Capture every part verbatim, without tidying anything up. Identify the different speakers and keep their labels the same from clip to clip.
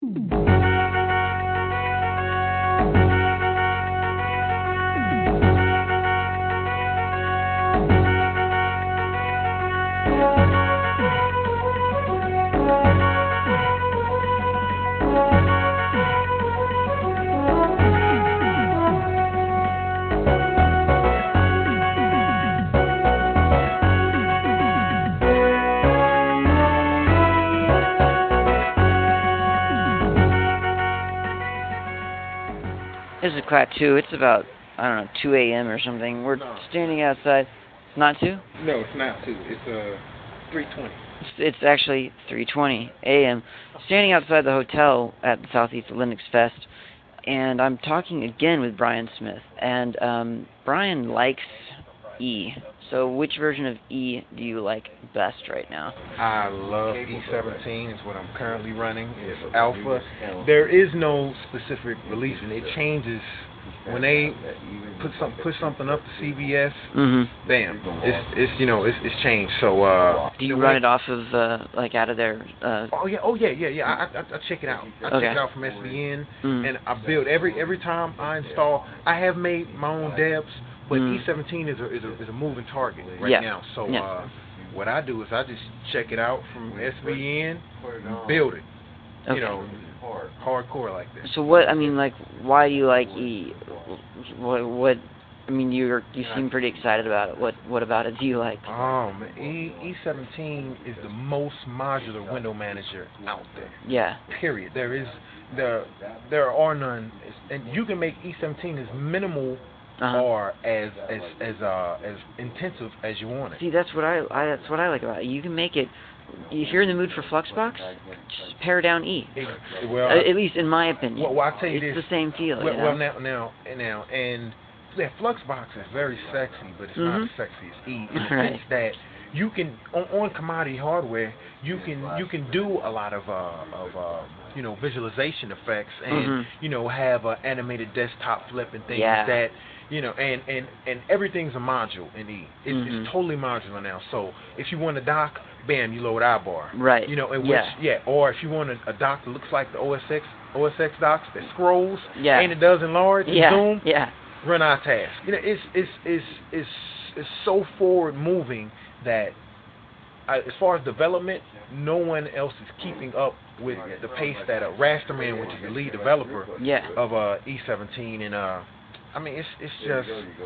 Speaker 1: This is Clat two. It's about, I don't know, two a m or something. We're
Speaker 2: No.
Speaker 1: standing outside. Not two?
Speaker 2: No, it's not two. It's uh three twenty.
Speaker 1: It's, it's actually three twenty a m. Standing outside the hotel at the Southeast Linux Fest, and I'm talking again with Brian Smith. And um, Brian likes E. So which version of E do you like best right now?
Speaker 2: I love E seventeen. It's what I'm currently running. It's alpha. There is no specific release, and it changes when they put some push something up to C B S.
Speaker 1: Mm-hmm.
Speaker 2: Bam! It's it's you know it's it's changed. So uh,
Speaker 1: do you run it off of uh, like out of their? Uh...
Speaker 2: Oh yeah, oh yeah, yeah, yeah. I I, I check it out. I
Speaker 1: okay.
Speaker 2: check it out from S V N,
Speaker 1: mm.
Speaker 2: and I build every every time I install. I have made my own debs. But
Speaker 1: mm.
Speaker 2: E seventeen is a is a is a moving target right
Speaker 1: yeah.
Speaker 2: now. So
Speaker 1: yeah.
Speaker 2: uh, what I do is I just check it out from S V N, build it.
Speaker 1: Okay.
Speaker 2: You know, hardcore like that.
Speaker 1: So what? I mean, like, why do you like E? What? What? I mean, you you seem pretty excited about it. What? What about it do you like?
Speaker 2: Um, E E seventeen is the most modular window manager out there.
Speaker 1: Yeah.
Speaker 2: Period. There is there there are none, and you can make E seventeen as minimal.
Speaker 1: Uh-huh.
Speaker 2: Or as as as uh as intensive as you want it.
Speaker 1: See, that's what I, I that's what I like about it. You can make it. If you're in the mood for Fluxbox, just pare down E.
Speaker 2: It, well,
Speaker 1: uh, at least in my opinion.
Speaker 2: Well, well I'll tell you
Speaker 1: it's
Speaker 2: this.
Speaker 1: the same feel.
Speaker 2: Well,
Speaker 1: you know?
Speaker 2: well now now now and yeah, Fluxbox is very sexy, but it's
Speaker 1: mm-hmm.
Speaker 2: not as sexy as E in the
Speaker 1: right.
Speaker 2: sense that you can on, on commodity hardware you can you can do a lot of uh of uh you know visualization effects and
Speaker 1: mm-hmm.
Speaker 2: you know have an animated desktop flip and things
Speaker 1: yeah.
Speaker 2: that. You know, and, and, and everything's a module in E. It's,
Speaker 1: mm-hmm.
Speaker 2: it's totally modular now. So if you want a dock, bam, you load iBar.
Speaker 1: Right.
Speaker 2: You know, in
Speaker 1: yeah.
Speaker 2: which yeah, or if you want a, a dock that looks like the O S X O S X docks that scrolls
Speaker 1: yeah.
Speaker 2: and it does enlarge and
Speaker 1: yeah.
Speaker 2: zoom,
Speaker 1: yeah.
Speaker 2: run iTask. You know, it's it's it's it's it's so forward moving that I, as far as development, no one else is keeping up with the pace that uh, Rasterman, which is the lead developer
Speaker 1: yeah.
Speaker 2: of uh, E seventeen, and uh, I mean it's it's just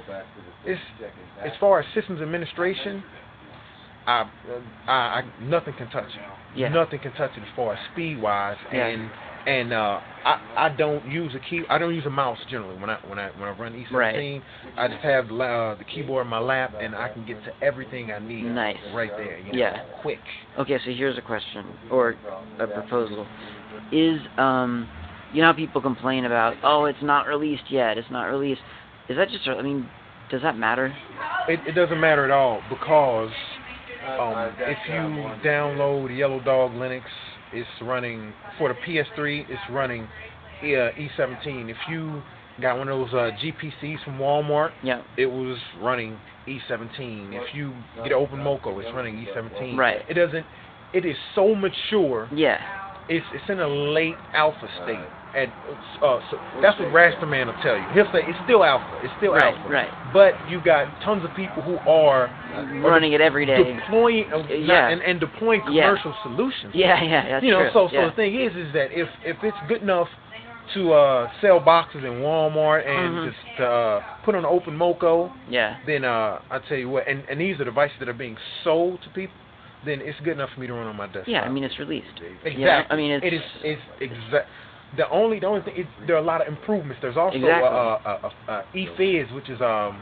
Speaker 2: it's as far as systems administration, I I, I nothing can touch it.
Speaker 1: Yeah.
Speaker 2: Nothing can touch it as far as speed wise,
Speaker 1: yeah.
Speaker 2: and and uh, I I don't use a key. I don't use a mouse generally when I when I when I run E seventeen.
Speaker 1: Right.
Speaker 2: I just have uh, the keyboard in my lap, and I can get to everything I need.
Speaker 1: Nice.
Speaker 2: Right there. You know,
Speaker 1: yeah.
Speaker 2: Quick.
Speaker 1: Okay, so here's a question or a proposal: Is um, you know how people complain about, oh, it's not released yet, it's not released. Is that just? I mean, does that matter?
Speaker 2: It, it doesn't matter at all because um, if you download Yellow Dog Linux, it's running for the P S three. It's running uh, E seventeen. If you got one of those uh, G P Cs from Walmart,
Speaker 1: yeah.
Speaker 2: it was running E seventeen. If you get an OpenMoko, it's running E seventeen.
Speaker 1: Right.
Speaker 2: It doesn't. It is so mature.
Speaker 1: Yeah.
Speaker 2: It's it's in a late alpha state. And uh, so that's what Rasterman will tell you. He'll say it's still alpha. It's still
Speaker 1: right,
Speaker 2: alpha.
Speaker 1: Right.
Speaker 2: But you got tons of people who are
Speaker 1: running
Speaker 2: de-
Speaker 1: it every day,
Speaker 2: deploying, uh,
Speaker 1: yeah.
Speaker 2: not, and, and deploying commercial
Speaker 1: yeah.
Speaker 2: solutions.
Speaker 1: Yeah, yeah, that's
Speaker 2: you know.
Speaker 1: true.
Speaker 2: So
Speaker 1: yeah.
Speaker 2: so the thing is, is that if if it's good enough to uh, sell boxes in Walmart and
Speaker 1: mm-hmm.
Speaker 2: just to uh, put on an OpenMoko,
Speaker 1: yeah.
Speaker 2: then uh, I tell you what, and, and these are devices that are being sold to people. Then it's good enough for me to run on my desktop.
Speaker 1: Yeah, I mean it's released.
Speaker 2: Exactly.
Speaker 1: You know? I mean it's
Speaker 2: it is it's exact. The only the only thing it, there are a lot of improvements. There's also
Speaker 1: exactly.
Speaker 2: a, a, a, a eFiz, which is um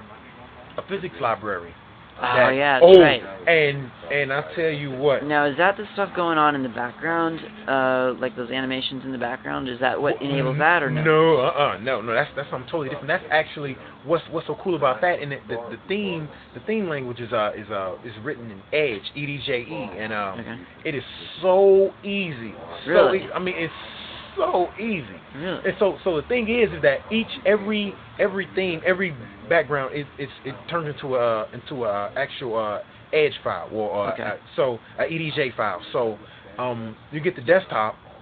Speaker 2: a physics library.
Speaker 1: Oh
Speaker 2: that,
Speaker 1: yeah, that's
Speaker 2: oh,
Speaker 1: right.
Speaker 2: And and I tell you what.
Speaker 1: Now is that the stuff going on in the background, uh, like those animations in the background? Is that what
Speaker 2: well,
Speaker 1: enables that or no?
Speaker 2: No, uh, uh no, no. That's that's something totally different. That's actually what's what's so cool about that. And the, the, the theme the theme language is uh is uh is written in Edge, E D J E, and um
Speaker 1: okay.
Speaker 2: it is so easy.
Speaker 1: Really?
Speaker 2: So e- I mean it's so easy.
Speaker 1: Really?
Speaker 2: And so so the thing is is that each every every theme every background it it's it turns into a into a actual uh, Edge file or uh,
Speaker 1: okay.
Speaker 2: uh, so a E D J file. So um you get the desktop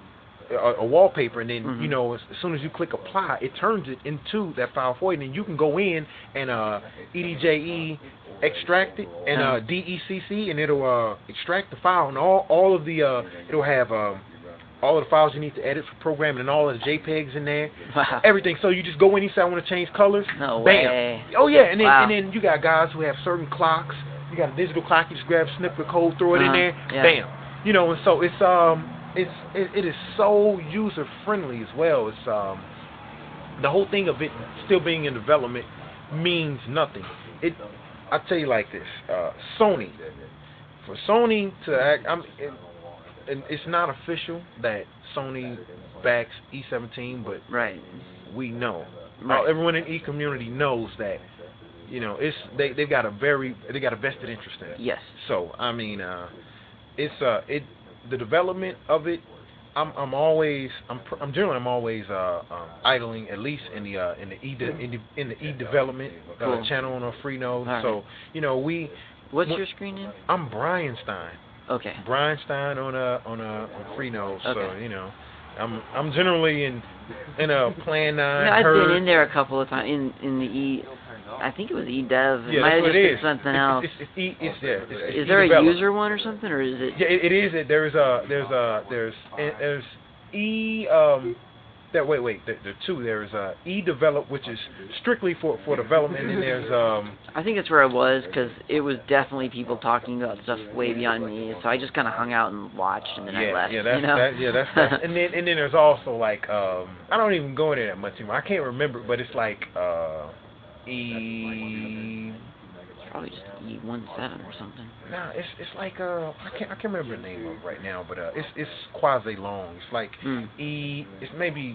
Speaker 2: a, a wallpaper, and then
Speaker 1: Mhm.
Speaker 2: you know as, as soon as you click apply, it turns it into that file for you, and then you can go in and uh, E D J E extract it and
Speaker 1: Uh-huh.
Speaker 2: uh, D E C C, and it'll uh, extract the file, and all all of the uh, it'll have um, all of the files you need to edit for programming, and all of the JPEGs in there,
Speaker 1: Wow.
Speaker 2: everything. So you just go in, you say I want to change colors,
Speaker 1: No
Speaker 2: bam.
Speaker 1: way.
Speaker 2: Oh yeah, and then
Speaker 1: Wow.
Speaker 2: and then you got guys who have certain clocks. You got a digital clock, you just grab a snippet of code, throw it in
Speaker 1: Uh-huh.
Speaker 2: there,
Speaker 1: Yeah.
Speaker 2: bam. You know, and so it's um it's it, it is so user friendly as well. It's um the whole thing of it still being in development means nothing. It I tell you like this, uh, Sony for Sony to act, I'm it, and it's not official that Sony backs E seventeen, but
Speaker 1: Right.
Speaker 2: we know.
Speaker 1: Right.
Speaker 2: Uh, everyone in E community knows that you know it's they they've got a very they got a vested interest in it.
Speaker 1: Yes.
Speaker 2: So I mean, uh, it's uh it the development of it. I'm I'm always I'm pr- I'm generally I'm always uh um, idling at least in the uh in the e de- in the in the e development uh,
Speaker 1: Cool.
Speaker 2: channel on a free node.
Speaker 1: All right.
Speaker 2: So you know we
Speaker 1: What's
Speaker 2: when-
Speaker 1: your screen name?
Speaker 2: I'm Brian Stein.
Speaker 1: Okay.
Speaker 2: Brian Stein on a on a on free node. So
Speaker 1: Okay.
Speaker 2: you know I'm I'm generally in in a plan nine.
Speaker 1: Yeah, I've
Speaker 2: herd.
Speaker 1: been in there a couple of times in in the E. I think it was E Dev. It
Speaker 2: Yeah,
Speaker 1: might
Speaker 2: that's
Speaker 1: have
Speaker 2: what
Speaker 1: just
Speaker 2: it
Speaker 1: been
Speaker 2: is.
Speaker 1: something
Speaker 2: It's,
Speaker 1: else.
Speaker 2: it's, it's, it's, it's, yeah, it's, it's
Speaker 1: Is there a
Speaker 2: e-develop.
Speaker 1: user one or something, or is it?
Speaker 2: Yeah, it, it is. It, there's a there's a there's there's e um that wait wait there, there are two. There's uh e develop, which is strictly for for development, and then there's um
Speaker 1: I think that's where I was because it was definitely people talking about stuff way beyond me. So I just kind of hung out and watched, and then
Speaker 2: yeah
Speaker 1: I left.
Speaker 2: yeah that's
Speaker 1: you know?
Speaker 2: that yeah that's, that's and then and then there's also like um I don't even go in there that much anymore. I can't remember, but it's like uh e
Speaker 1: Probably just E one seven or something.
Speaker 2: nah it's it's like uh I can't I can't remember the name of it right now, but uh it's it's quasi long. It's like
Speaker 1: Mm.
Speaker 2: e it's maybe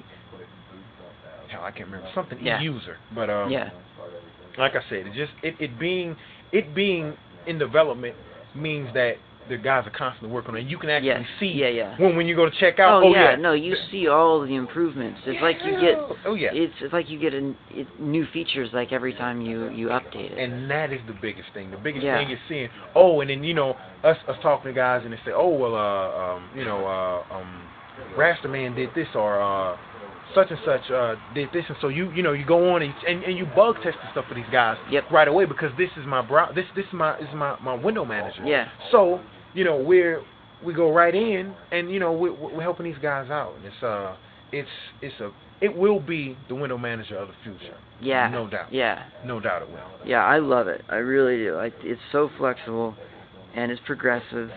Speaker 2: hell I can't remember something
Speaker 1: Yeah.
Speaker 2: e user, but um
Speaker 1: Yeah.
Speaker 2: like I said, it just it, it being it being in development means that the guys are constantly working on it. You can actually
Speaker 1: Yes.
Speaker 2: see
Speaker 1: Yeah, yeah.
Speaker 2: when when you go to check out.
Speaker 1: Oh,
Speaker 2: Oh,
Speaker 1: yeah,
Speaker 2: yeah,
Speaker 1: no, you see all the improvements. It's like you get
Speaker 2: Oh yeah,
Speaker 1: it's, it's like you get a, it, new features like every time you you update it.
Speaker 2: and that is the biggest thing. The biggest
Speaker 1: Yeah.
Speaker 2: thing is seeing. Oh, and then you know us us talking to guys and they say, oh well, uh, um, you know, uh, um, Rasterman did this or uh, such and such uh, did this, and so you you know you go on and and, and you bug test the stuff for these guys
Speaker 1: Yep.
Speaker 2: right away because this is my brow this this is my this is my my window manager.
Speaker 1: Yeah.
Speaker 2: So you know we're we go right in and you know we're, we're helping these guys out. And it's uh it's it's a it will be the window manager of the future.
Speaker 1: Yeah.
Speaker 2: No doubt.
Speaker 1: Yeah.
Speaker 2: No doubt it will.
Speaker 1: Yeah, I love it. I really do. I, it's so flexible, and it's progressive,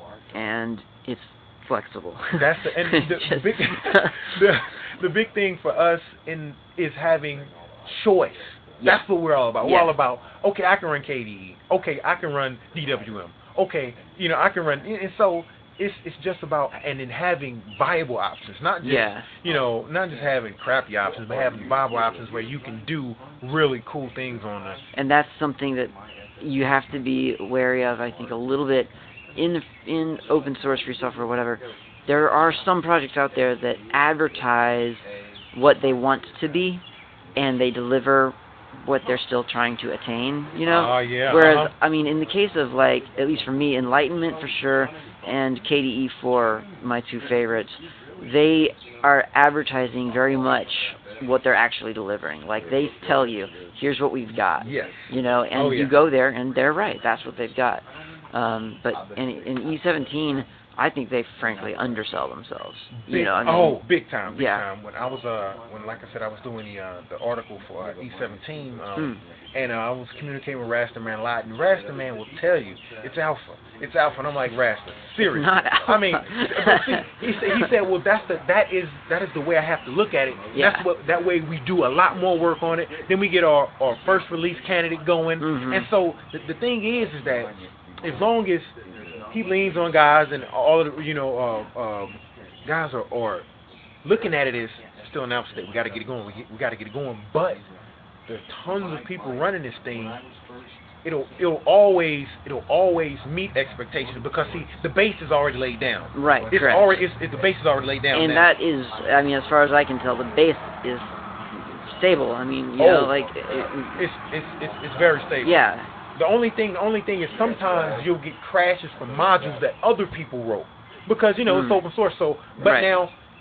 Speaker 1: and it's flexible.
Speaker 2: That's the and the, the
Speaker 1: Just-
Speaker 2: big the, the big thing for us in is having choice.
Speaker 1: Yeah.
Speaker 2: That's what we're all about. We're
Speaker 1: Yeah.
Speaker 2: all about okay, I can run K D E. Okay, I can run D W M. Okay, you know I can run and so it's it's just about and then having viable options, not just
Speaker 1: Yeah.
Speaker 2: you know not just having crappy options, but having viable options where you can do really cool things on the
Speaker 1: And that's something that you have to be wary of, I think, a little bit in the, in open source free software or whatever. There are some projects out there that advertise what they want to be, and they deliver what they're still trying to attain, you know?
Speaker 2: Oh, yeah,
Speaker 1: Whereas,
Speaker 2: uh-huh.
Speaker 1: I mean, in the case of, like, at least for me, Enlightenment for sure, and K D E four, my two favorites, they are advertising very much what they're actually delivering. Like, they tell you, here's what we've got.
Speaker 2: Yes.
Speaker 1: You know, and
Speaker 2: Oh, yeah.
Speaker 1: you go there, and they're right. That's what they've got. Um, but in, in E seventeen, I think they frankly undersell themselves.
Speaker 2: Big,
Speaker 1: You know, I mean,
Speaker 2: oh, big time, big
Speaker 1: yeah.
Speaker 2: time. When I was uh, when like I said, I was doing the uh, the article for uh, E seventeen, um,
Speaker 1: Mm.
Speaker 2: and uh, I was communicating with Rasterman a lot, and Rasterman will tell you it's alpha, it's alpha, and I'm like Raster, serious.
Speaker 1: Not alpha.
Speaker 2: I mean, but see, he said he said, well, that's the that is that is the way I have to look at it.
Speaker 1: Yeah.
Speaker 2: That's what that way we do a lot more work on it. Then we get our our first release candidate going,
Speaker 1: Mhm.
Speaker 2: and so the, the thing is, is that as long as he leans on guys and all of the, you know, uh, um, guys are, are looking at it as still an alpha state. We got to get it going. We, get, we got to get it going. But there's tons of people running this thing. It'll it'll always it'll always meet expectations because see the base is already laid down.
Speaker 1: Right,
Speaker 2: It's
Speaker 1: correct.
Speaker 2: already it's, it, the base is already laid down.
Speaker 1: And
Speaker 2: now.
Speaker 1: that is, I mean, as far as I can tell, the base is stable. I mean, you
Speaker 2: Oh,
Speaker 1: know, like, it,
Speaker 2: it's, it's it's it's very stable.
Speaker 1: yeah,
Speaker 2: The only thing, the only thing is sometimes you'll get crashes from modules that other people wrote because you know it's
Speaker 1: Mm.
Speaker 2: open source. So, but
Speaker 1: Right.
Speaker 2: now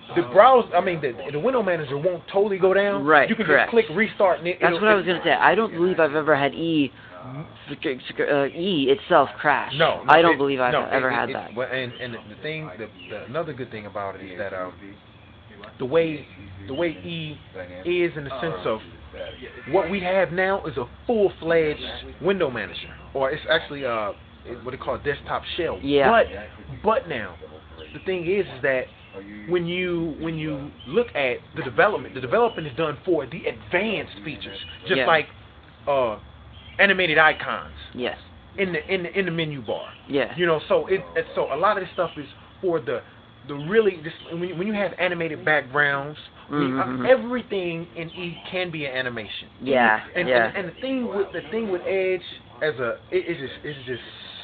Speaker 2: the browse. I mean, the the window manager won't totally go down.
Speaker 1: Right,
Speaker 2: You can
Speaker 1: correct.
Speaker 2: just click restart. And it,
Speaker 1: That's
Speaker 2: it'll,
Speaker 1: what I
Speaker 2: it,
Speaker 1: was gonna say. I don't believe I've ever had E, uh, E itself crash.
Speaker 2: No, no
Speaker 1: I don't
Speaker 2: it,
Speaker 1: believe I've
Speaker 2: no,
Speaker 1: ever
Speaker 2: it,
Speaker 1: had
Speaker 2: it,
Speaker 1: that.
Speaker 2: Well, and and the thing, the, the another good thing about it is that um, the way the way E is in the sense of what we have now is a full fledged window manager, or it's actually uh what they call a desktop shell.
Speaker 1: Yeah.
Speaker 2: But but now the thing is, is that when you when you look at the development, the development is done for the advanced features, just
Speaker 1: Yeah.
Speaker 2: like uh, animated icons
Speaker 1: Yes.
Speaker 2: in the in the in the menu bar.
Speaker 1: Yeah.
Speaker 2: You know, so it it- so a lot of this stuff is for the the really this when you, when you have animated backgrounds, when you- uh,
Speaker 1: Mm-hmm.
Speaker 2: everything in E can be an animation.
Speaker 1: Yeah,
Speaker 2: And,
Speaker 1: yeah.
Speaker 2: and and the thing with the thing with Edge as a it, it's just it's just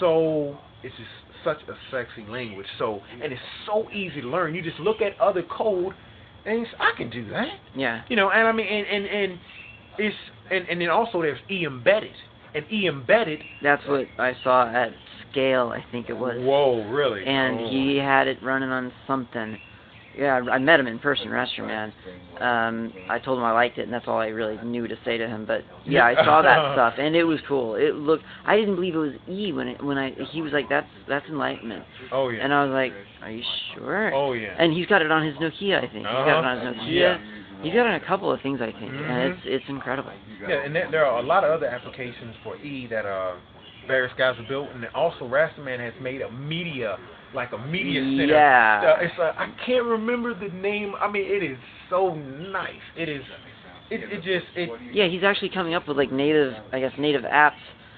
Speaker 2: so it's just such a sexy language. So and it's so easy to learn. You just look at other code and it's, I can do that.
Speaker 1: Yeah.
Speaker 2: You know, and I mean and and, and it's and, and then also there's E embedded. And E embedded.
Speaker 1: That's what I saw at Scale, I think it was.
Speaker 2: Whoa, really?
Speaker 1: And
Speaker 2: oh.
Speaker 1: he had it running on something. Yeah, I I met him in person, Rester Man. Um, I told him I liked it, and that's all I really knew to say to him. But yeah, I saw that stuff, and it was cool. It looked. I didn't believe it was E when it when I he was like, that's that's Enlightenment.
Speaker 2: Oh yeah.
Speaker 1: And I was like, are you sure?
Speaker 2: Oh yeah.
Speaker 1: And he's got it on his Nokia, I think. He's got it on his
Speaker 2: Uh-huh.
Speaker 1: Nokia.
Speaker 2: Yeah.
Speaker 1: He's got it on a couple of things, I think,
Speaker 2: Mhm.
Speaker 1: and it's it's incredible.
Speaker 2: Yeah, and there, there are a lot of other applications for E that uh various guys have built, and then also Rasterman has made a media like a media center.
Speaker 1: Yeah.
Speaker 2: Uh, it's a, I can't remember the name. I mean, it is so nice. It is. It it just it.
Speaker 1: Yeah, he's actually coming up with like native, I guess, native apps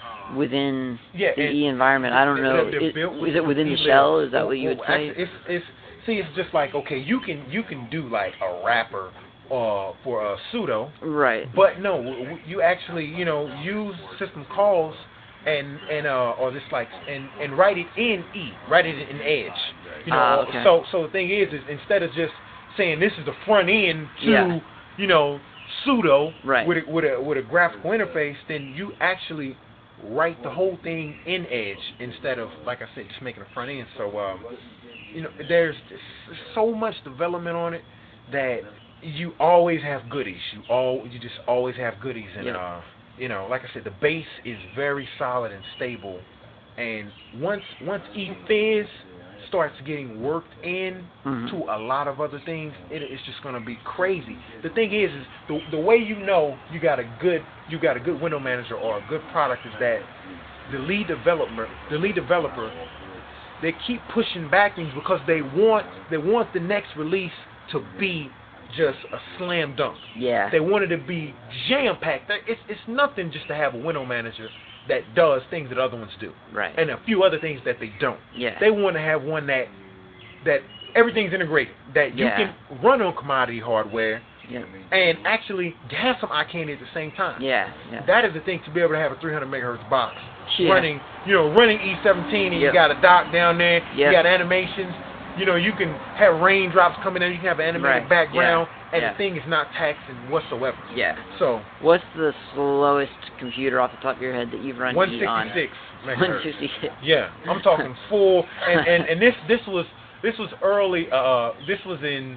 Speaker 1: within
Speaker 2: Yeah,
Speaker 1: the
Speaker 2: and
Speaker 1: E environment. I don't
Speaker 2: they're-
Speaker 1: know.
Speaker 2: they're
Speaker 1: It,
Speaker 2: built with-
Speaker 1: is it
Speaker 2: with
Speaker 1: within the
Speaker 2: E-Lib.
Speaker 1: shell? Is that
Speaker 2: Well,
Speaker 1: what you would
Speaker 2: well,
Speaker 1: say?
Speaker 2: Actually, it's it's see, it's just like okay, you can you can do like a wrapper uh for a pseudo.
Speaker 1: Right.
Speaker 2: But no, w- w- you actually, you know, use system calls and and uh or just like and and write it in E, write it in Edge. You know,
Speaker 1: Ah,
Speaker 2: or-
Speaker 1: okay.
Speaker 2: so so the thing is, is instead of just saying this is the front end to,
Speaker 1: Yeah.
Speaker 2: you know, pseudo
Speaker 1: Right.
Speaker 2: with a, with a with a graphical interface, then you actually write the whole thing in Edge instead of, like I said, just making a front end. So um, you know, there's just so much development on it that you always have goodies. You all you just always have goodies, and
Speaker 1: Yep.
Speaker 2: uh, you know, like I said, the base is very solid and stable. And once once eFizz starts getting worked in
Speaker 1: Mhm.
Speaker 2: to a lot of other things, it, it's just gonna be crazy. The thing is, is the the way you know you got a good you got a good window manager or a good product is that the lead developer the lead developer they keep pushing back things because they want they want the next release to be just a slam dunk.
Speaker 1: Yeah.
Speaker 2: They want it to be jam packed. It's it's nothing just to have a window manager that does things that other ones do,
Speaker 1: Right.
Speaker 2: and a few other things that they don't.
Speaker 1: Yeah.
Speaker 2: They want to have one that that everything's integrated, that you
Speaker 1: Yeah.
Speaker 2: can run on commodity hardware
Speaker 1: Yeah.
Speaker 2: and actually have some eye candy at the same time.
Speaker 1: Yeah. Yeah.
Speaker 2: That is the thing, to be able to have a three hundred megahertz box
Speaker 1: Yeah.
Speaker 2: running, you know, running E seventeen, and
Speaker 1: Yep.
Speaker 2: you got a dock down there,
Speaker 1: Yep.
Speaker 2: you got animations, you know, you can have raindrops coming in, you can have an animated
Speaker 1: Right.
Speaker 2: background,
Speaker 1: Yeah.
Speaker 2: and
Speaker 1: Yeah.
Speaker 2: the thing is not taxing whatsoever.
Speaker 1: Yeah.
Speaker 2: So
Speaker 1: What's the slowest computer off the top of your head that you've run
Speaker 2: one
Speaker 1: E on?
Speaker 2: sixty-six
Speaker 1: one
Speaker 2: megahertz.
Speaker 1: sixty-six.
Speaker 2: Yeah, I'm talking full, and, and, and this this was this was early. Uh, this was in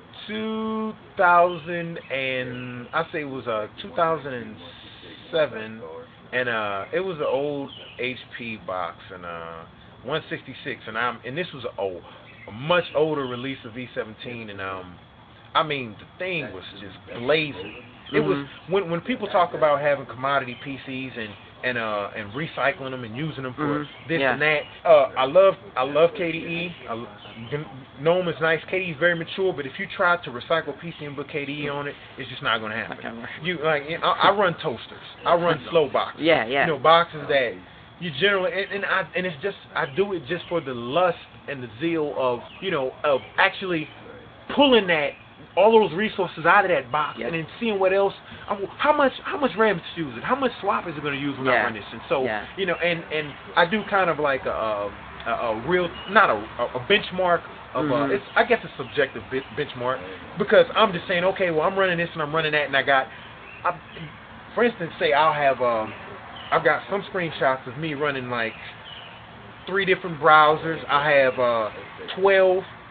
Speaker 2: two thousand and I say it was uh two thousand seven, and uh it was an old H P box and uh one sixty-six, and I'm and this was a, old, a much older release of V seventeen, and um I mean the thing was just blazing. It was
Speaker 1: Mhm.
Speaker 2: when when people talk about having commodity P Cs and and uh and recycling them and using them for
Speaker 1: Mhm.
Speaker 2: this
Speaker 1: Yeah.
Speaker 2: and that. Uh, I love I love K D E. I, GNOME is nice. K D E is very mature, but if you try to recycle P C and put K D E on it, it's just not going to happen.
Speaker 1: Not gonna work.
Speaker 2: You like you know, I, I run toasters. I run slow boxes.
Speaker 1: Yeah, yeah.
Speaker 2: You know, boxes that you generally and, and I and it's just I do it just for the lust and the zeal of you know of actually pulling that all those resources out of that box,
Speaker 1: Yep.
Speaker 2: and then seeing what else. I- How much how much RAM is it using? How much swap is it going to use when I
Speaker 1: Yeah.
Speaker 2: run this? And so
Speaker 1: Yeah.
Speaker 2: you know, and and I do kind of like a a, a, a real not a a benchmark of uh,
Speaker 1: Mhm.
Speaker 2: it's I guess a subjective bit benchmark because I'm just saying okay, well I'm running this and I'm running that, and I got, I, for instance, say I'll have um I've got some screenshots of me running like three different browsers. I have uh, twelve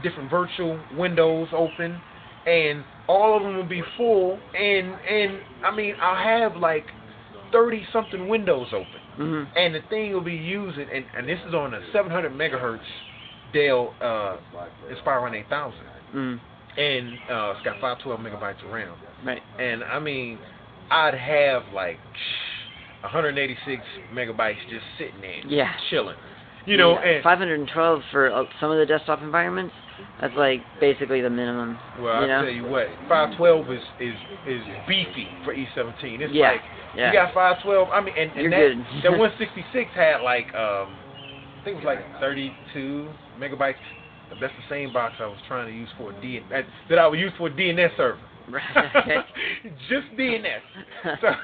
Speaker 2: different virtual windows open, and all of them will be full. And and I mean, I'll have like thirty something windows open,
Speaker 1: Mm-hmm.
Speaker 2: and the thing will be using, and, and this is on a seven hundred megahertz Dell uh, Inspiron eight thousand,
Speaker 1: Mm-hmm.
Speaker 2: and uh, it's got five twelve megabytes of RAM.
Speaker 1: Right.
Speaker 2: And I mean, I'd have like one hundred eighty-six megabytes just sitting there,
Speaker 1: Yeah.
Speaker 2: chilling. You know,
Speaker 1: yeah.
Speaker 2: and
Speaker 1: five hundred twelve for uh, some of the desktop environments. That's like basically the minimum.
Speaker 2: well,
Speaker 1: you
Speaker 2: I
Speaker 1: know?
Speaker 2: tell you what, five twelve is is is beefy for E seventeen. It's
Speaker 1: Yeah.
Speaker 2: like
Speaker 1: Yeah.
Speaker 2: you got five twelve. I mean, and, and
Speaker 1: You're
Speaker 2: that
Speaker 1: good.
Speaker 2: that one sixty-six had like um, I think it was like thirty-two megabytes. That's the same box I was trying to use for a D N S, that I would use for a D N S server.
Speaker 1: Right. Okay.
Speaker 2: Just D N S. So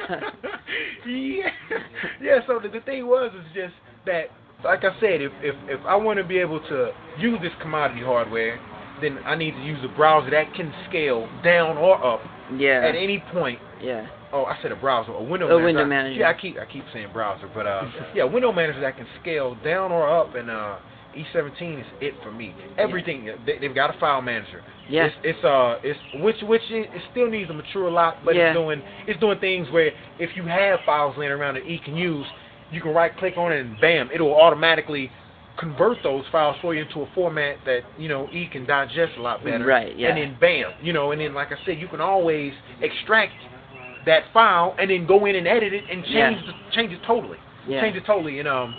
Speaker 2: yeah, yeah. So the, the thing was is just that, like I said, if if if I want to be able to use this commodity hardware, then I need to use a browser that can scale down or up
Speaker 1: Yeah.
Speaker 2: at any point.
Speaker 1: Yeah.
Speaker 2: Oh, I said a browser, a window
Speaker 1: A
Speaker 2: manager.
Speaker 1: window
Speaker 2: I-
Speaker 1: manager.
Speaker 2: Yeah, I keep I keep saying browser, but uh, yeah, window manager that can scale down or up, and uh, E seventeen is it for me. Everything they, they've got a file manager.
Speaker 1: Yeah.
Speaker 2: It's it's uh it's which which it, it still needs to mature a lot, but
Speaker 1: Yeah.
Speaker 2: it's doing it's doing things where if you have files laying around that E can use, you can right click on it and bam, it'll automatically convert those files for you into a format that you know E can digest a lot better.
Speaker 1: Right, yeah.
Speaker 2: And then bam, you know, and then like I said, you can always extract that file and then go in and edit it and change
Speaker 1: Yeah.
Speaker 2: the, change it totally.
Speaker 1: Yeah.
Speaker 2: Change it totally, and um,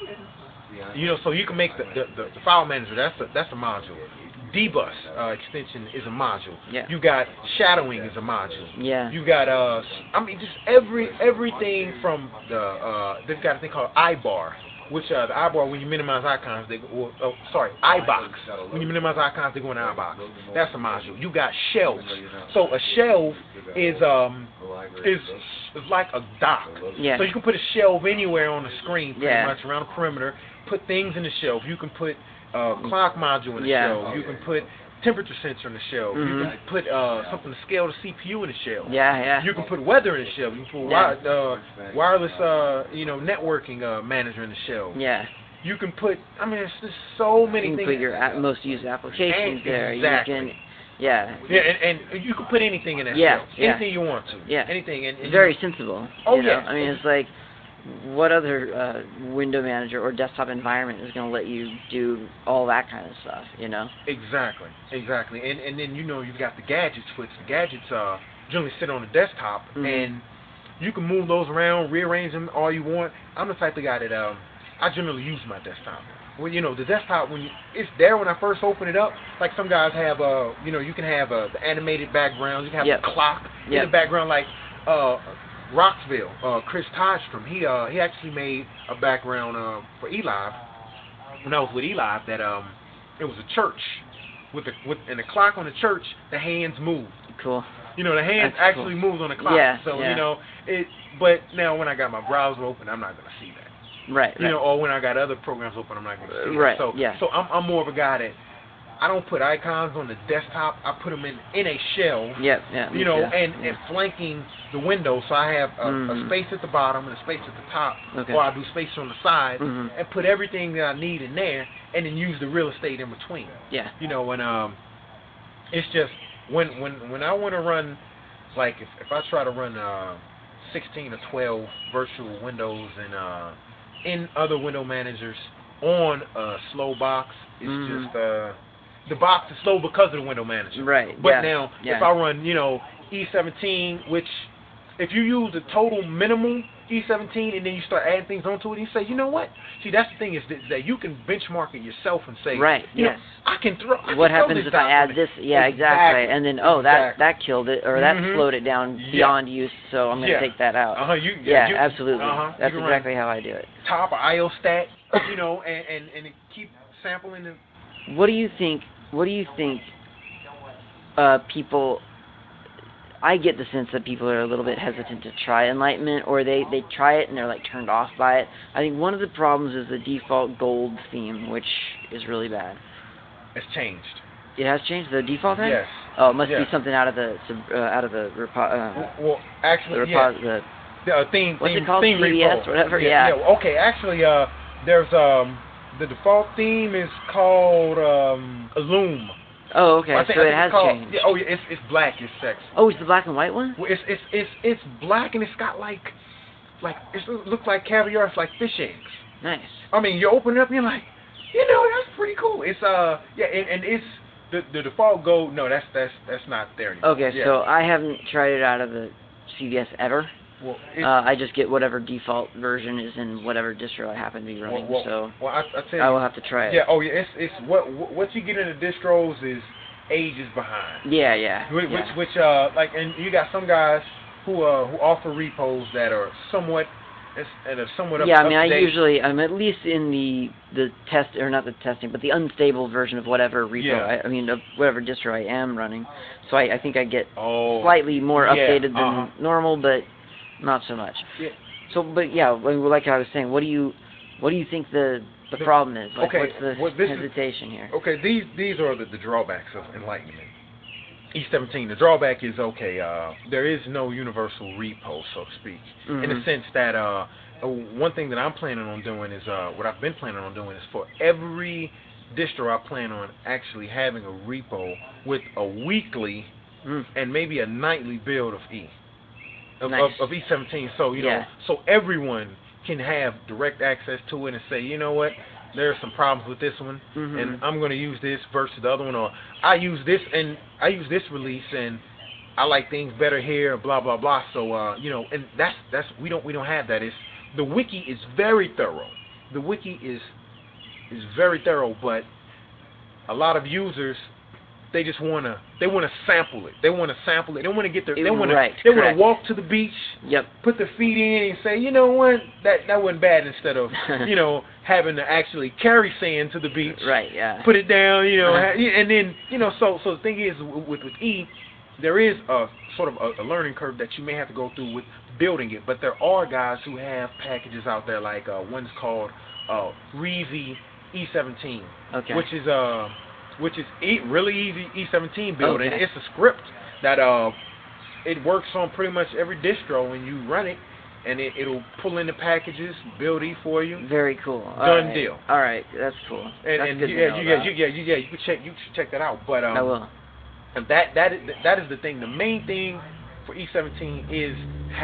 Speaker 2: you know, so you can make the the, the, the file manager. That's a that's a module. Dbus uh, extension is a module.
Speaker 1: Yeah.
Speaker 2: You got shadowing is a module.
Speaker 1: Yeah.
Speaker 2: You got uh, I mean, just every everything from the uh, they've got a thing called iBar, which uh, the iBar when you minimize icons, they go, or, oh sorry, iBox. When you minimize icons, they go in iBox. That's a module. You got shelves. So a shelf is um is is like a dock.
Speaker 1: Yeah.
Speaker 2: So you can put a shelf anywhere on the screen, pretty
Speaker 1: Yeah.
Speaker 2: much around the perimeter. Put things in the shelf. You can put uh, clock module in the
Speaker 1: Yeah.
Speaker 2: shelf. You can put temperature sensor in the shelf.
Speaker 1: Mhm.
Speaker 2: You can put uh, something to scale the C P U in the shelf.
Speaker 1: Yeah. Yeah.
Speaker 2: You can put weather in the shelf. You can put
Speaker 1: Yeah.
Speaker 2: wi- uh, wireless, uh, you know, networking uh, manager in the shelf.
Speaker 1: Yeah.
Speaker 2: You can put. I mean, it's just so many
Speaker 1: You can
Speaker 2: things.
Speaker 1: put your a- most used applications
Speaker 2: And-
Speaker 1: there.
Speaker 2: exactly.
Speaker 1: You can. Yeah.
Speaker 2: Yeah, and, and you can put anything in that
Speaker 1: Yeah,
Speaker 2: shelf.
Speaker 1: yeah.
Speaker 2: Anything you want to.
Speaker 1: Yeah.
Speaker 2: Anything. And, and
Speaker 1: It's very sensible.
Speaker 2: Oh,
Speaker 1: you know?
Speaker 2: yeah.
Speaker 1: I mean, it's like, what other uh, window manager or desktop environment is going to let you do all that kind of stuff? You know.
Speaker 2: Exactly, exactly, and and then you know you've got the gadgets, which the gadgets uh generally sit on the desktop,
Speaker 1: Mhm.
Speaker 2: and you can move those around, rearrange them all you want. I'm the type of guy that um I generally use my desktop. Well, you know the desktop when you, it's there when I first open it up. Like some guys have uh you know you can have uh, the animated background, you can have
Speaker 1: Yep.
Speaker 2: the clock in
Speaker 1: Yep.
Speaker 2: the background, like uh Roxville, uh Chris Todstrom. He uh he actually made a background uh for eLive when I was with eLive that um it was a church with the with and the clock on the church, the hands moved.
Speaker 1: Cool.
Speaker 2: You know, the hands
Speaker 1: That's
Speaker 2: actually
Speaker 1: cool.
Speaker 2: moved on the clock.
Speaker 1: Yeah,
Speaker 2: So
Speaker 1: yeah.
Speaker 2: you know it. But now when I got my browser open, I'm not gonna see that.
Speaker 1: Right.
Speaker 2: You
Speaker 1: right.
Speaker 2: know, or when I got other programs open, I'm not gonna see
Speaker 1: Right,
Speaker 2: that. So
Speaker 1: yeah.
Speaker 2: so I'm I'm more of a guy that I don't put icons on the desktop. I put them in in a shell.
Speaker 1: Yep. Yeah. me
Speaker 2: You know,
Speaker 1: too.
Speaker 2: and,
Speaker 1: Yeah.
Speaker 2: and flanking the window, so I have a,
Speaker 1: Mhm.
Speaker 2: a space at the bottom and a space at the top,
Speaker 1: Okay.
Speaker 2: or I do space on the side,
Speaker 1: Mhm.
Speaker 2: and put everything that I need in there, and then use the real estate in between.
Speaker 1: Yeah.
Speaker 2: You know, and um, it's just when when when I want to run, like if if I try to run uh sixteen or twelve virtual windows and uh in other window managers on a slow box, it's
Speaker 1: Mhm.
Speaker 2: just uh the box is slow because of the window manager.
Speaker 1: Right.
Speaker 2: But
Speaker 1: yeah.
Speaker 2: now,
Speaker 1: yeah.
Speaker 2: if I run, you know, E seventeen, which if you use the total minimum E seventeen and then you start adding things onto it, and you say, you know what? See, that's the thing is that, that you can benchmark it yourself and say,
Speaker 1: Right.
Speaker 2: you
Speaker 1: Yes.
Speaker 2: know, I can throw. I
Speaker 1: What
Speaker 2: can throw
Speaker 1: happens
Speaker 2: this
Speaker 1: if I
Speaker 2: down
Speaker 1: add
Speaker 2: on it.
Speaker 1: this? Yeah, exactly. And then, oh, that
Speaker 2: exactly.
Speaker 1: that killed it, or that
Speaker 2: Mhm.
Speaker 1: slowed it down
Speaker 2: Yeah.
Speaker 1: beyond use. So I'm going to
Speaker 2: Yeah.
Speaker 1: take that out.
Speaker 2: Uh huh. You.
Speaker 1: Yeah,
Speaker 2: you,
Speaker 1: absolutely.
Speaker 2: Uh huh.
Speaker 1: That's exactly how I do it.
Speaker 2: Top or IOStat, you know, and and and it keep sampling the.
Speaker 1: What do you think? What do you think? Uh, people. I get the sense that people are a little bit hesitant to try Enlightenment, or they, they try it and they're like turned off by it. I think one of the problems is the default gold theme, which is really bad.
Speaker 2: It's changed.
Speaker 1: It has changed the default thing.
Speaker 2: Yes.
Speaker 1: Oh, it must
Speaker 2: Yes.
Speaker 1: be something out of the sub- uh, out of the repo- uh,
Speaker 2: Well, well
Speaker 1: the,
Speaker 2: actually,
Speaker 1: repo-
Speaker 2: yeah.
Speaker 1: the
Speaker 2: The uh, theme,
Speaker 1: what's
Speaker 2: theme,
Speaker 1: it called?
Speaker 2: theme
Speaker 1: C V S,
Speaker 2: repo.
Speaker 1: whatever.
Speaker 2: Yeah,
Speaker 1: Yeah.
Speaker 2: yeah. Okay, actually, uh, there's um, The default theme is called um, Illume.
Speaker 1: Oh, okay.
Speaker 2: I think,
Speaker 1: So
Speaker 2: I
Speaker 1: it
Speaker 2: think
Speaker 1: has
Speaker 2: it's called.
Speaker 1: changed.
Speaker 2: Yeah, oh yeah, it's it's black. It's sex.
Speaker 1: Oh, it's the black and white one?
Speaker 2: Well, it's it's it's it's black and it's got like like it looks like caviar. It's like fish eggs.
Speaker 1: Nice.
Speaker 2: I mean, you open it up and you're like, you know, that's pretty cool. It's uh yeah, and, and it's the the default gold. No, that's that's that's not there anymore.
Speaker 1: Okay,
Speaker 2: yeah.
Speaker 1: so I haven't tried it out of the C V S ever.
Speaker 2: Well,
Speaker 1: uh, I just get whatever default version is in whatever distro I happen to be running.
Speaker 2: Well, well,
Speaker 1: so
Speaker 2: well, I, I tell you,
Speaker 1: I will have to try it.
Speaker 2: Yeah, oh yeah, it's it's what what you get in the distros is ages behind.
Speaker 1: Yeah, yeah.
Speaker 2: Which
Speaker 1: yeah.
Speaker 2: which, which uh like, and you got some guys who uh who offer repos that are somewhat and are somewhat up,
Speaker 1: yeah, I
Speaker 2: up
Speaker 1: mean, I
Speaker 2: to date.
Speaker 1: usually I'm at least in the the test or not the testing, but the unstable version of whatever repo.
Speaker 2: Yeah.
Speaker 1: I, I mean, of whatever distro I am running. So I, I think I get
Speaker 2: oh,
Speaker 1: slightly more
Speaker 2: yeah,
Speaker 1: updated than
Speaker 2: uh-huh.
Speaker 1: normal, but not so much.
Speaker 2: Yeah.
Speaker 1: So, but yeah, like I was saying, what do you what do you think the the, the problem is? Like,
Speaker 2: okay,
Speaker 1: what's the
Speaker 2: well, this
Speaker 1: hesitation
Speaker 2: is,
Speaker 1: here?
Speaker 2: Okay, these these are the, the drawbacks of Enlightenment. E seventeen, the drawback is, okay, uh, there is no universal repo, so to speak,
Speaker 1: mm-hmm.
Speaker 2: in the sense that uh, one thing that I'm planning on doing is, uh, what I've been planning on doing is for every distro I plan on actually having a repo with a weekly
Speaker 1: mm.
Speaker 2: and maybe a nightly build of E, of,
Speaker 1: nice.
Speaker 2: of, of E seventeen, so, you
Speaker 1: yeah.
Speaker 2: know, so everyone can have direct access to it and say, you know what, there are some problems with this one,
Speaker 1: mm-hmm.
Speaker 2: and I'm going to use this versus the other one, or I use this and I use this release and I like things better here, blah blah blah. So uh, you know, and that's that's we don't we don't have that. It's the wiki is very thorough. The wiki is is very thorough, but a lot of users, they just wanna they wanna sample it. They wanna sample it. They wanna get their they wanna
Speaker 1: right,
Speaker 2: they
Speaker 1: correct.
Speaker 2: wanna walk to the beach.
Speaker 1: Yep.
Speaker 2: Put their feet in and say, you know what, that that wasn't bad. Instead of you know having to actually carry sand to the beach.
Speaker 1: Right. Yeah.
Speaker 2: Put it down. You know, and then you know. So so the thing is with with E, there is a sort of a, a learning curve that you may have to go through with building it. But there are guys who have packages out there, like uh, one's called uh, Reezy E seventeen,
Speaker 1: okay.
Speaker 2: which is uh which is e- really easy E seventeen build,
Speaker 1: okay.
Speaker 2: and it's a script that uh it works on pretty much every distro when you run it, and it, it'll pull in the packages, build E for you.
Speaker 1: Very cool.
Speaker 2: Done
Speaker 1: All right.
Speaker 2: deal.
Speaker 1: All right, that's cool.
Speaker 2: And,
Speaker 1: that's
Speaker 2: and
Speaker 1: good
Speaker 2: you,
Speaker 1: to
Speaker 2: yeah,
Speaker 1: know
Speaker 2: you, yeah,
Speaker 1: about.
Speaker 2: you, yeah, you, yeah, you can check, you should check that out. But um,
Speaker 1: I will.
Speaker 2: And that that is that is the thing. The main thing for E seventeen is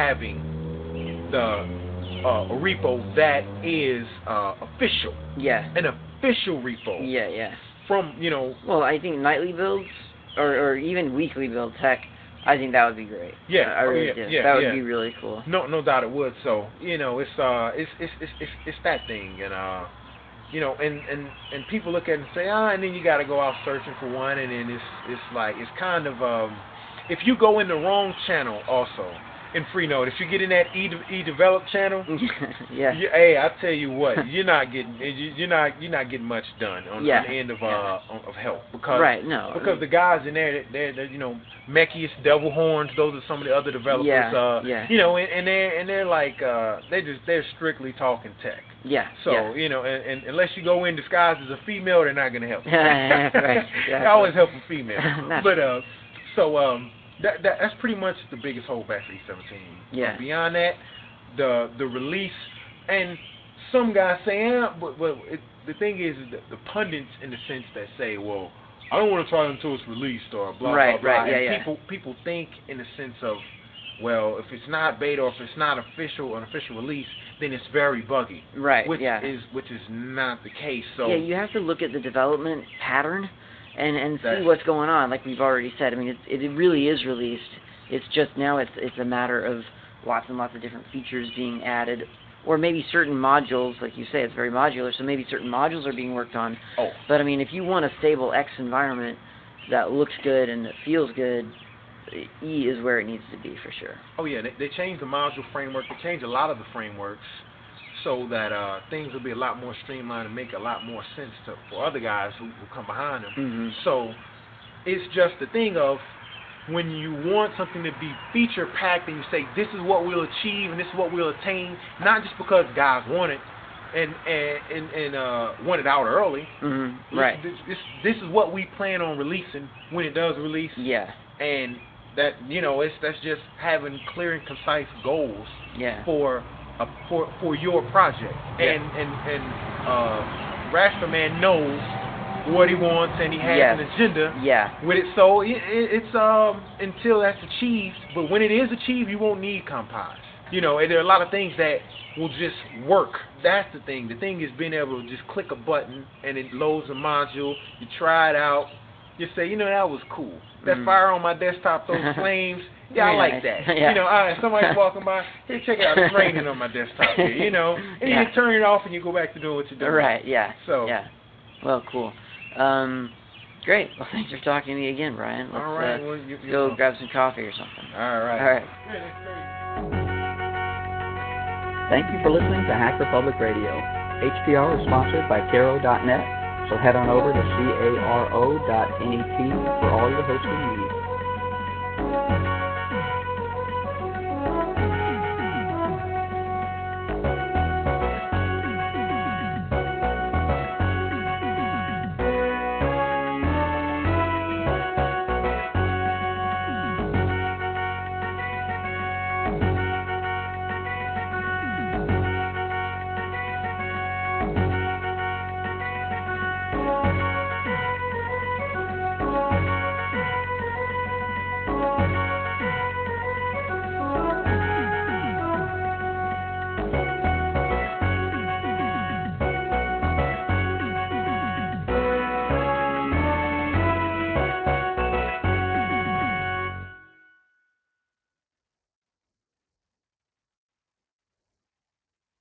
Speaker 2: having the uh, a repo that is uh, official.
Speaker 1: Yeah.
Speaker 2: An official repo.
Speaker 1: Yeah, yeah.
Speaker 2: From you know.
Speaker 1: Well, I think nightly builds or or even weekly builds. Heck, I think that would be great.
Speaker 2: Yeah,
Speaker 1: I really
Speaker 2: oh, yeah,
Speaker 1: do.
Speaker 2: yeah,
Speaker 1: that would
Speaker 2: yeah.
Speaker 1: be really cool.
Speaker 2: No, no doubt it would. So you know, it's uh, it's it's it's it's, it's that thing, and uh, you know, and and and people look at it and say, ah, and then you got to go out searching for one, and then it's it's like it's kind of um, if you go in the wrong channel also. In Freenode, if you get in that e e develop channel,
Speaker 1: yeah.
Speaker 2: You, hey, I tell you what, you're not getting you're not you're not getting much done on,
Speaker 1: yeah.
Speaker 2: on the end of
Speaker 1: yeah.
Speaker 2: uh of help because
Speaker 1: right no
Speaker 2: because I mean, the guys in there they're, they're you know Mechius, Devil Horns, those are some of the other developers.
Speaker 1: Yeah.
Speaker 2: Uh,
Speaker 1: yeah.
Speaker 2: You know, and, and they're and they're like uh they just they're strictly talking tech.
Speaker 1: Yeah.
Speaker 2: So
Speaker 1: yeah.
Speaker 2: you know, and, and unless you go in disguised as a female, they're not gonna help you.
Speaker 1: right. Exactly.
Speaker 2: They always help a female.
Speaker 1: Not
Speaker 2: but uh, so um. That, that that's pretty much the biggest holdback for E seventeen.
Speaker 1: Yeah.
Speaker 2: Uh, beyond that, the the release, and some guys say, yeah, but but it, the thing is, is the pundits in the sense that say, well, I don't want to try it until it's released or blah
Speaker 1: right,
Speaker 2: blah blah.
Speaker 1: Right. Yeah.
Speaker 2: And
Speaker 1: Yeah.
Speaker 2: people people think in the sense of, well, if it's not beta or if it's not official an official release, then it's very buggy.
Speaker 1: Right.
Speaker 2: Which
Speaker 1: yeah.
Speaker 2: is which is not the case. So
Speaker 1: yeah, you have to look at the development pattern. And and
Speaker 2: That's,
Speaker 1: see what's going on, like we've already said. I mean, it it really is released. It's just now it's it's a matter of lots and lots of different features being added, or maybe certain modules, like you say, it's very modular. So maybe certain modules are being worked on.
Speaker 2: Oh.
Speaker 1: But I mean, if you want a stable X environment that looks good and that feels good, E is where it needs to be for sure.
Speaker 2: Oh yeah, they, they changed the module framework. They changed a lot of the frameworks, so that uh, things will be a lot more streamlined and make a lot more sense to for other guys who, who come behind them.
Speaker 1: Mm-hmm.
Speaker 2: So it's just the thing of when you want something to be feature packed and you say this is what we'll achieve and this is what we'll attain, not just because guys want it and and and, and uh, want it out early.
Speaker 1: Mm-hmm. Right.
Speaker 2: This, this this is what we plan on releasing when it does release.
Speaker 1: Yeah.
Speaker 2: And that you know it's that's just having clear and concise goals.
Speaker 1: Yeah.
Speaker 2: For Uh, for for your project,
Speaker 1: yeah.
Speaker 2: and and and uh, Rashford knows what he wants, and he has
Speaker 1: yes.
Speaker 2: an agenda
Speaker 1: yeah.
Speaker 2: with it. So it, it, it's um until that's achieved. But when it is achieved, you won't need Compose. You know, and there are a lot of things that will just work. That's the thing. The thing is being able to just click a button and it loads a module. You try it out. You say, you know, that was cool. That
Speaker 1: mm.
Speaker 2: fire on my desktop, those flames. Yeah, I like
Speaker 1: nice.
Speaker 2: that.
Speaker 1: yeah.
Speaker 2: You know, uh, somebody's walking by. Hey, check it out. It's raining on my desktop here. You know, and
Speaker 1: yeah.
Speaker 2: you turn it off and you go back to doing what you're doing.
Speaker 1: Right. Yeah.
Speaker 2: So.
Speaker 1: Yeah. Well, cool. Um, great. Well, thanks for talking to me again, Brian. Let's
Speaker 2: All right.
Speaker 1: uh,
Speaker 2: Well, you, you
Speaker 1: go
Speaker 2: know.
Speaker 1: grab some coffee or something.
Speaker 2: All right.
Speaker 1: All right.
Speaker 3: Thank you for listening to Hacker Public Radio. H P R is sponsored by Caro dot net, so head on over to caro dot net for all your hosting needs.